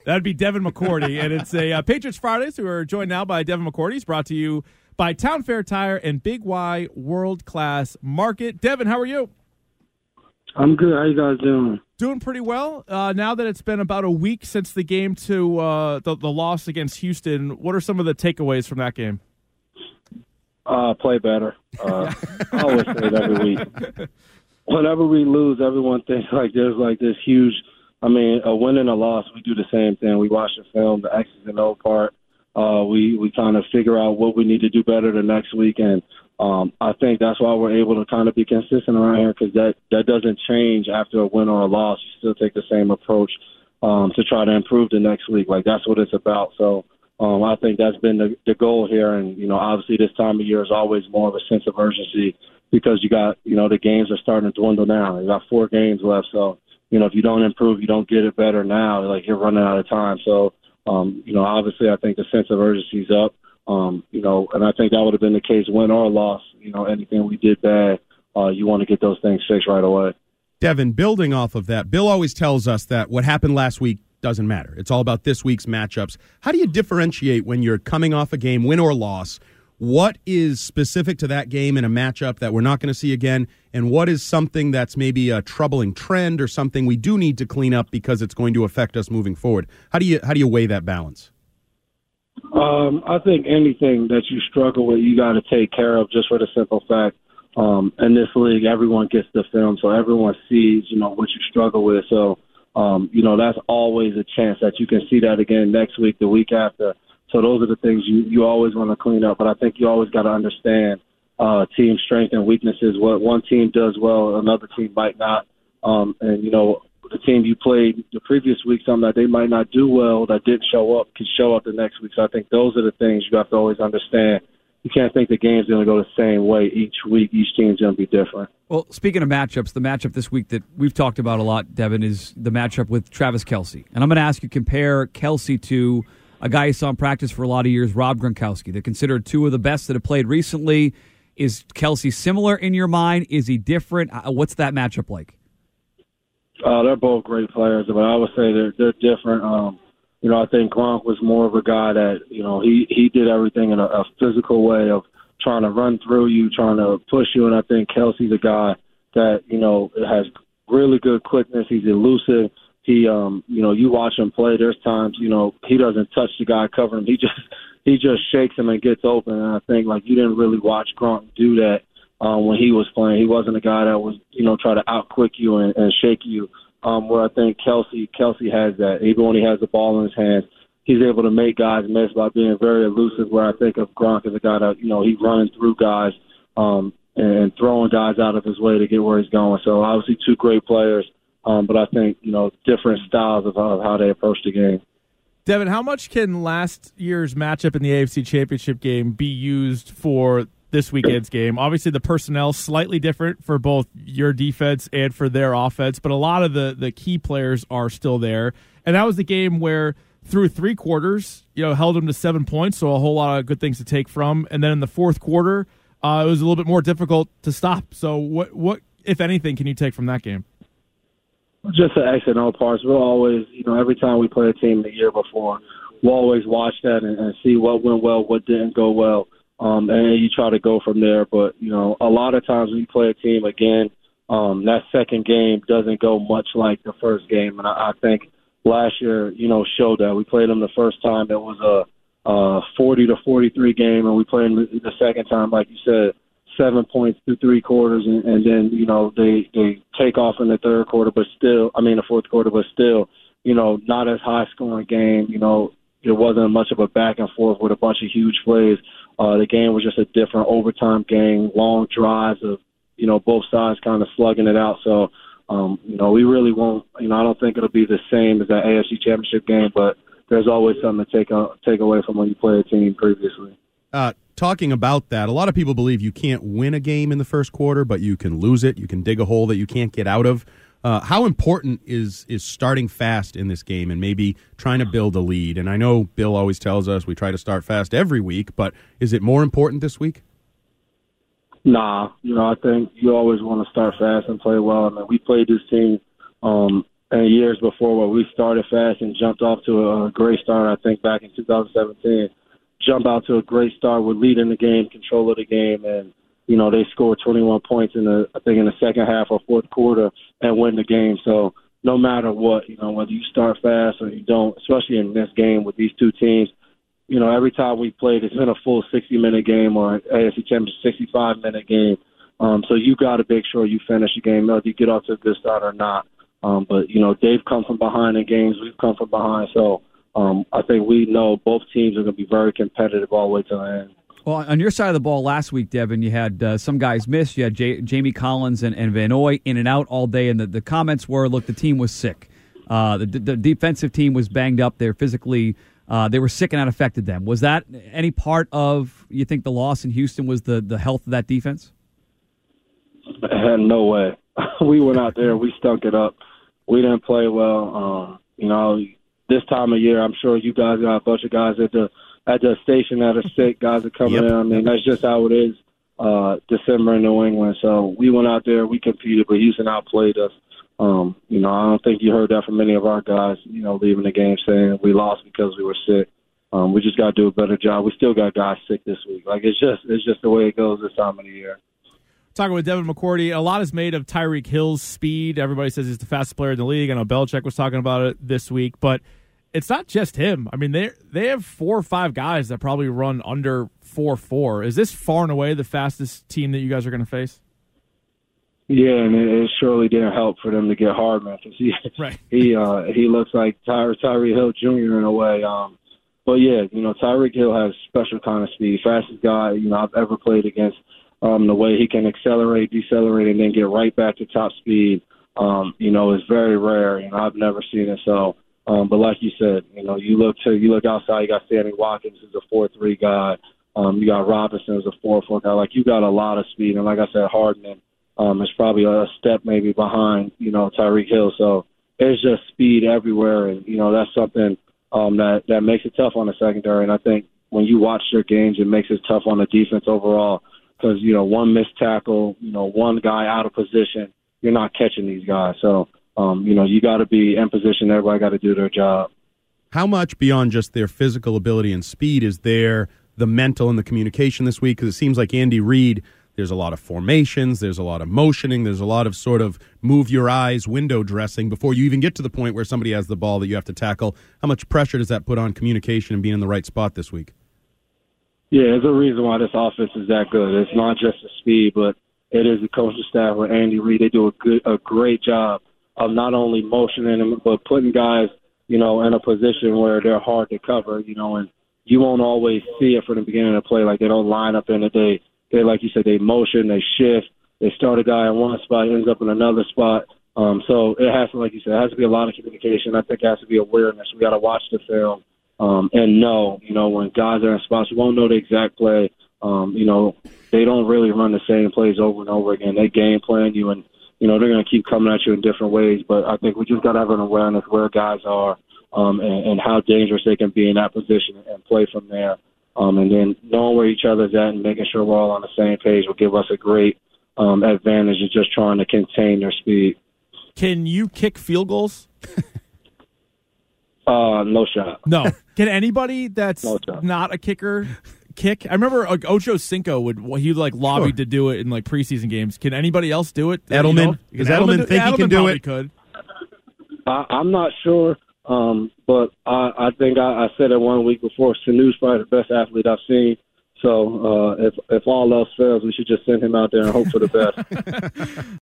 That'd be Devin McCourty, and it's a Patriots Fridays. We are joined now by Devin McCourty. He's brought to you by Town Fair Tire and Big Y World Class Market. Devin, how are you? I'm good. How you guys doing? Doing pretty well. Now that it's been about a week since the game to the loss against Houston, what are some of the takeaways from that game? Play better. I always say it every week. Whenever we lose, everyone thinks like there's like this huge. I mean, a win and a loss, we do the same thing. We watch the film, the X's and O part. We kind of figure out what we need to do better the next week, and I think that's why we're able to kind of be consistent around here, because that doesn't change after a win or a loss. You still take the same approach to try to improve the next week. Like, that's what it's about. So I think that's been the goal here, and obviously this time of year is always more of a sense of urgency, because you got the games are starting to dwindle now. You got 4 games left, so if you don't improve, you don't get it better now, like, you're running out of time. So obviously I think the sense of urgency is up. And I think that would have been the case, win or loss. Anything we did bad, you want to get those things fixed right away. Devin, building off of that, Bill always tells us that what happened last week doesn't matter. It's all about this week's matchups. How do you differentiate when you're coming off a game, win or loss? What is specific to that game in a matchup that we're not going to see again, and what is something that's maybe a troubling trend or something we do need to clean up because it's going to affect us moving forward? How do you weigh that balance? I think anything that you struggle with, you got to take care of, just for the simple fact, in this league, everyone gets the film, so everyone sees, what you struggle with. So, that's always a chance that you can see that again next week, the week after. So those are the things you always want to clean up. But I think you always got to understand team strength and weaknesses. What one team does well, another team might not. The team you played the previous week, something that they might not do well, that didn't show up, can show up the next week. So I think those are the things you have to always understand. You can't think the game's going to go the same way each week. Each team's going to be different. Well, speaking of matchups, the matchup this week that we've talked about a lot, Devin, is the matchup with Travis Kelce. And I'm going to ask you, compare Kelce to a guy you saw in practice for a lot of years, Rob Gronkowski. They're considered 2 of the best that have played recently. Is Kelce similar in your mind? Is he different? What's that matchup like? They're both great players, but I would say they're different. I think Gronk was more of a guy that, he did everything in a physical way of trying to run through you, trying to push you, and I think Kelce's a guy that, has really good quickness. He's elusive. He, you watch him play, there's times, he doesn't touch the guy covering him. He just shakes him and gets open, and I think, you didn't really watch Gronk do that. When he was playing, he wasn't a guy that was, try to out-quick you and shake you, where I think Kelce has that. Even when he has the ball in his hands, he's able to make guys miss by being very elusive, where I think of Gronk as a guy that, he's running through guys and throwing guys out of his way to get where he's going. So, obviously, 2 great players, but I think, different styles of how they approach the game. Devin, how much can last year's matchup in the AFC Championship game be used for this weekend's game? Obviously, the personnel slightly different for both your defense and for their offense, but a lot of the key players are still there. And that was the game where through 3 quarters, held them to 7 points, so a whole lot of good things to take from. And then in the fourth quarter, it was a little bit more difficult to stop. So what if anything, can you take from that game? Just the X and O parts. We'll always, every time we play a team the year before, we'll always watch that and see what went well, what didn't go well. And you try to go from there. But, a lot of times when you play a team again, that second game doesn't go much like the first game. And I think last year, showed that. We played them the first time. It was a 40-43 game, and we played them the second time, like you said, 7 points through 3 quarters. And then, they take off in the third quarter, the fourth quarter, but still, not as high scoring game. It wasn't much of a back and forth with a bunch of huge plays. The game was just a different overtime game, long drives of, both sides kind of slugging it out. So, we really won't, I don't think it'll be the same as that AFC Championship game, but there's always something to take away from when you play a team previously. Talking about that, a lot of people believe you can't win a game in the first quarter, but you can lose it. You can dig a hole that you can't get out of. How important is starting fast in this game and maybe trying to build a lead? And I know Bill always tells us we try to start fast every week, but is it more important this week? Nah, I think you always want to start fast and play well. I mean, we played this team and years before where we started fast and jumped off to a great start. I think back in 2017, jump out to a great start, would lead in the game, control of the game, and they scored 21 points in the second half or fourth quarter and win the game. So no matter what, whether you start fast or you don't, especially in this game with these two teams, every time we played, it's been a full 60-minute game or AFC Championship 65-minute game. So you got to make sure you finish the game, whether you get off to a good start or not. But they've come from behind in games. We've come from behind. So I think we know both teams are going to be very competitive all the way to the end. Well, on your side of the ball last week, Devin, you had some guys miss. You had Jamie Collins and Van Noy in and out all day, and the comments were, look, the team was sick. The defensive team was banged up. They're physically they were sick, and that affected them. Was that any part of, you think, the loss in Houston was the health of that defense? No way. We went out there. We stunk it up. We didn't play well. This time of year, I'm sure you guys got a bunch of guys at the station that are sick. Guys are coming in. I mean, that's just how it is. December in New England. So we went out there. We competed, but Houston outplayed us. I don't think you heard that from many of our guys, leaving the game saying we lost because we were sick. We just got to do a better job. We still got guys sick this week. Like, it's just the way it goes this time of the year. Talking with Devin McCourty, a lot is made of Tyreek Hill's speed. Everybody says he's the fastest player in the league. I know Belichick was talking about it this week, but it's not just him. I mean, they have 4 or 5 guys that probably run under 4.4. Is this far and away the fastest team that you guys are going to face? Yeah, and it surely didn't help for them to get Hardman because he looks like Tyreek Hill Jr. in a way. But yeah, Tyreek Hill has special kind of speed, fastest guy I've ever played against. The way he can accelerate, decelerate, and then get right back to top speed, is very rare. I've never seen it. So, but like you said, you look outside. You got Sammy Watkins, who's a 4.3 guy. You got Robinson, who's a 4.4 guy. Like, you got a lot of speed, and like I said, Hardman is probably a step maybe behind Tyreek Hill. So it's just speed everywhere, and that's something that makes it tough on the secondary. And I think when you watch their games, it makes it tough on the defense overall. Because, one missed tackle, one guy out of position, you're not catching these guys. So, you got to be in position. Everybody got to do their job. How much beyond just their physical ability and speed is there the mental and the communication this week? Because it seems like Andy Reid, there's a lot of formations, there's a lot of motioning, there's a lot of sort of move your eyes, window dressing before you even get to the point where somebody has the ball that you have to tackle. How much pressure does that put on communication and being in the right spot this week? Yeah, there's a reason why this offense is that good. It's not just the speed, but it is the coaching staff with Andy Reid. They do a great job of not only motioning them, but putting guys, in a position where they're hard to cover, and you won't always see it from the beginning of the play. Like, they don't line up in it. They like you said, they motion, they shift, they start a guy in one spot, ends up in another spot. So it has to, like you said, it has to be a lot of communication. I think it has to be awareness. We got to watch the film. And know, when guys are in spots, you won't know the exact play. They don't really run the same plays over and over again. They game plan you, and, they're going to keep coming at you in different ways. But I think we just got to have an awareness where guys are and how dangerous they can be in that position and play from there. And then knowing where each other's at and making sure we're all on the same page will give us a great advantage of just trying to contain their speed. Can you kick field goals? No shot. No. Can anybody that's not a kicker kick? I remember Ocho Cinco would lobby to do it in preseason games. Can anybody else do it? Edelman? Does Edelman think he can do it? Could. I'm not sure, but I think I said it 1 week before. Sanu's probably the best athlete I've seen. So if all else fails, we should just send him out there and hope for the best.